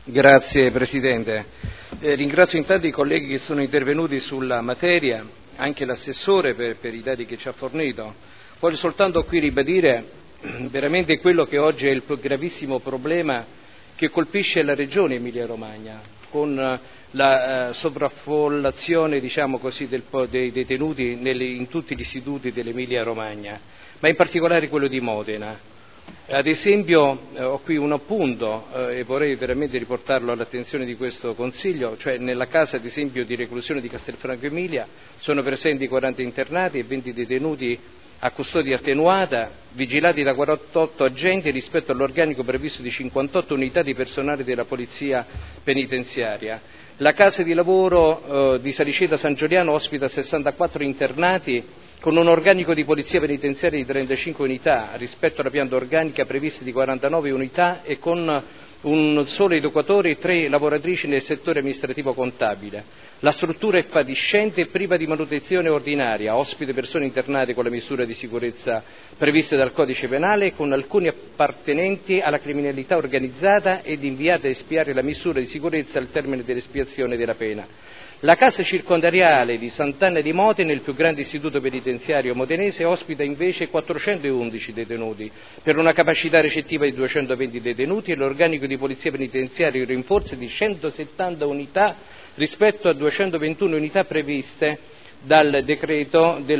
Grazie Presidente. Ringrazio intanto i colleghi che sono intervenuti sulla materia, anche l'assessore per i dati che ci ha fornito. Voglio soltanto qui ribadire veramente quello che oggi è il gravissimo problema che colpisce la regione Emilia-Romagna, con la sovraffollazione, diciamo così, dei detenuti in tutti gli istituti dell'Emilia-Romagna, ma in particolare quello di Modena. Ad esempio, ho qui un appunto e vorrei veramente riportarlo all'attenzione di questo Consiglio, cioè nella casa ad esempio di reclusione di Castelfranco Emilia sono presenti 40 internati e 20 detenuti a custodia attenuata, vigilati da 48 agenti rispetto all'organico previsto di 58 unità di personale della Polizia Penitenziaria. La casa di lavoro di Saliceta San Giuliano ospita 64 internati con un organico di Polizia Penitenziaria di 35 unità rispetto alla pianta organica prevista di 49 unità e con un solo educatore e 3 lavoratrici nel settore amministrativo contabile. La struttura è fatiscente e priva di manutenzione ordinaria, ospite persone internate con le misure di sicurezza previste dal Codice Penale e con alcuni appartenenti alla criminalità organizzata ed inviate a espiare la misura di sicurezza al termine dell'espiazione della pena. La casa circondariale di Sant'Anna di Modena, il più grande istituto penitenziario modenese, ospita invece 411 detenuti, per una capacità recettiva di 220 detenuti e l'organico di Polizia Penitenziaria in rinforzo di 170 unità rispetto a 221 unità previste dal decreto del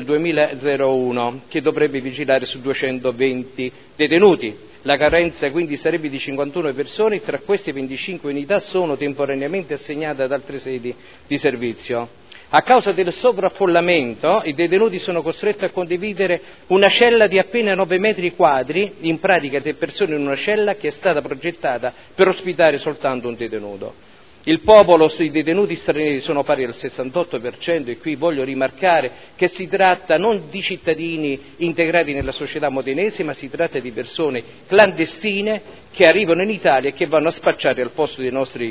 2001, che dovrebbe vigilare su 220 detenuti. La carenza quindi sarebbe di 51 persone e tra queste 25 unità sono temporaneamente assegnate ad altre sedi di servizio. A causa del sovraffollamento i detenuti sono costretti a condividere una cella di appena 9 metri quadri, in pratica 3 persone in una cella che è stata progettata per ospitare soltanto un detenuto. Il popolo sui detenuti stranieri sono pari al 68% e qui voglio rimarcare che si tratta non di cittadini integrati nella società modenese, ma si tratta di persone clandestine che arrivano in Italia e che vanno a spacciare al posto dei nostri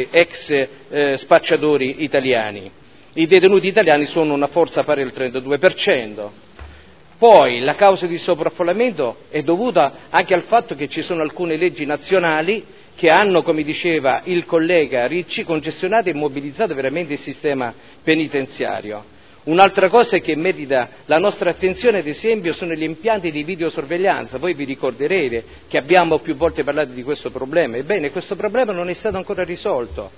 ex spacciatori italiani. I detenuti italiani sono una forza pari al 32%. Poi la causa di sovraffollamento è dovuta anche al fatto che ci sono alcune leggi nazionali che hanno, come diceva il collega Ricci, congestionato e mobilizzato veramente il sistema penitenziario. Un'altra cosa che merita la nostra attenzione, ad esempio, sono gli impianti di videosorveglianza. Voi vi ricorderete che abbiamo più volte parlato di questo problema. Ebbene, questo problema non è stato ancora risolto.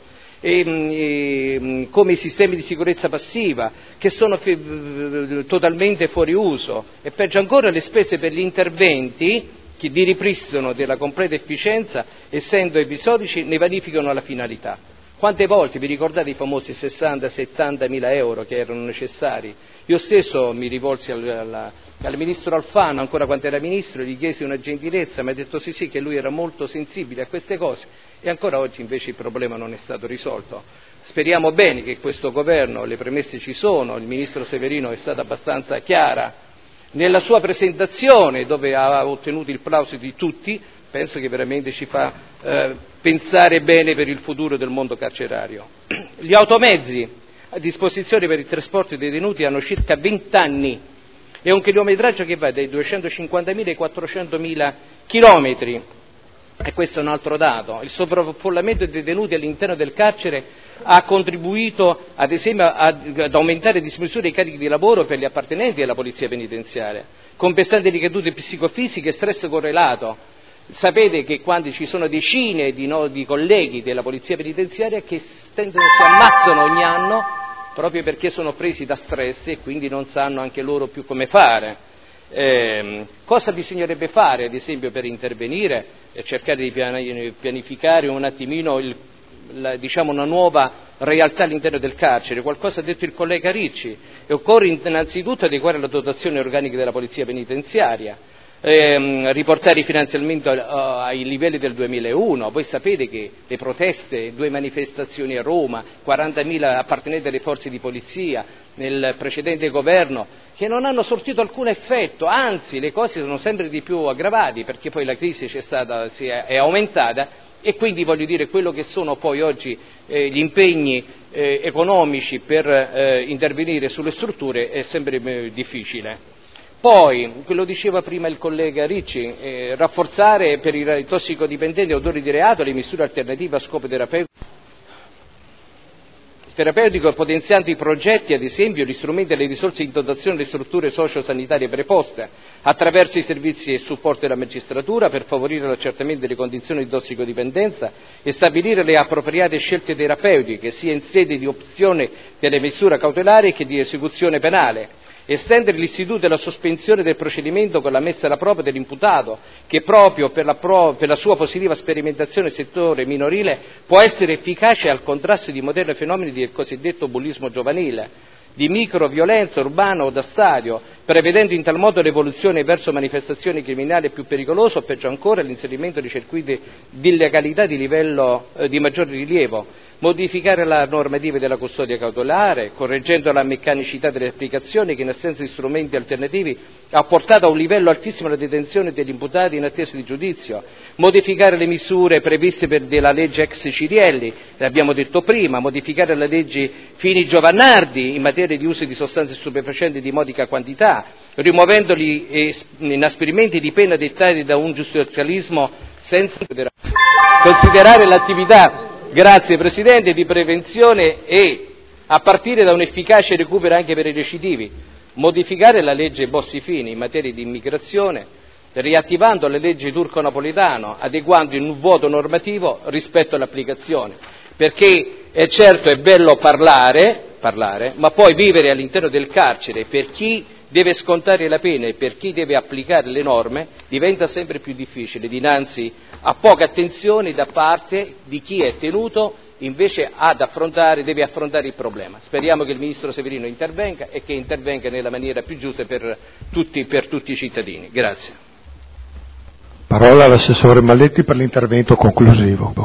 Come i sistemi di sicurezza passiva che sono totalmente fuori uso e peggio ancora le spese per gli interventi che di ripristino della completa efficienza, essendo episodici, ne vanificano la finalità. Quante volte vi ricordate i famosi 60-70 mila euro che erano necessari? Io stesso mi rivolsi al ministro Alfano, ancora quando era ministro, gli chiesi una gentilezza, mi ha detto sì, che lui era molto sensibile a queste cose e ancora oggi invece il problema non è stato risolto. Speriamo bene che questo governo, le premesse ci sono, il ministro Severino è stata abbastanza chiara nella sua presentazione, dove ha ottenuto il plauso di tutti. Penso che veramente ci fa pensare bene per il futuro del mondo carcerario. Gli automezzi a disposizione per il trasporto dei detenuti hanno circa 20 anni e un chilometraggio che va dai 250.000 ai 400.000 chilometri. E questo è un altro dato. Il sovraffollamento dei detenuti all'interno del carcere ha contribuito ad esempio ad aumentare a dismisura i carichi di lavoro per gli appartenenti alla Polizia Penitenziaria, con pesanti ricadute psicofisiche e stress correlato. Sapete che quando ci sono decine di colleghi della Polizia Penitenziaria che si ammazzano ogni anno proprio perché sono presi da stress e quindi non sanno anche loro più come fare. Cosa bisognerebbe fare ad esempio per intervenire e cercare di pianificare un attimino una nuova realtà all'interno del carcere? Qualcosa ha detto il collega Ricci, e occorre innanzitutto adeguare la dotazione organica della Polizia Penitenziaria, riportare i finanziamenti ai livelli del 2001. Voi sapete che le proteste, 2 manifestazioni a Roma, 40.000 appartenenti alle forze di polizia nel precedente governo, che non hanno sortito alcun effetto, anzi le cose sono sempre di più aggravate perché poi la crisi è aumentata e quindi voglio dire quello che sono poi oggi gli impegni economici per intervenire sulle strutture è sempre difficile. Poi, quello diceva prima il collega Ricci, rafforzare per i tossicodipendenti e autori di reato le misure alternative a scopo terapeutico, potenziando i progetti, ad esempio, gli strumenti e le risorse in dotazione delle strutture socio-sanitarie preposte, attraverso i servizi e il supporto della magistratura per favorire l'accertamento delle condizioni di tossicodipendenza e stabilire le appropriate scelte terapeutiche, sia in sede di opzione delle misure cautelari che di esecuzione penale. Estendere l'istituto della sospensione del procedimento con la messa alla prova dell'imputato, che proprio per la sua positiva sperimentazione nel settore minorile può essere efficace al contrasto di moderni fenomeni del cosiddetto bullismo giovanile, di microviolenza urbana o da stadio, prevedendo in tal modo l'evoluzione verso manifestazioni criminali più pericolose o peggio ancora l'inserimento di circuiti di illegalità di livello di maggior rilievo. Modificare la normativa della custodia cautelare, correggendo la meccanicità delle applicazioni che in assenza di strumenti alternativi ha portato a un livello altissimo la detenzione degli imputati in attesa di giudizio. Modificare le misure previste della legge ex Cirielli, l'abbiamo detto prima, modificare la legge Fini-Giovannardi in materia di uso di sostanze stupefacenti di modica quantità, rimuovendo gli inasprimenti di pena dettati da un giustizialismo senza considerare l'attività, grazie Presidente, di prevenzione e a partire da un efficace recupero anche per i recidivi, modificare la legge Bossi-Fini in materia di immigrazione, riattivando le leggi turco-napolitano, adeguando in un vuoto normativo rispetto all'applicazione, perché è certo è bello parlare, ma poi vivere all'interno del carcere per chi deve scontare la pena e per chi deve applicare le norme diventa sempre più difficile dinanzi a poca attenzione da parte di chi è tenuto invece deve affrontare il problema. Speriamo che il Ministro Severino intervenga e che intervenga nella maniera più giusta per tutti i cittadini. Grazie. Parola all'assessore Malletti per l'intervento conclusivo.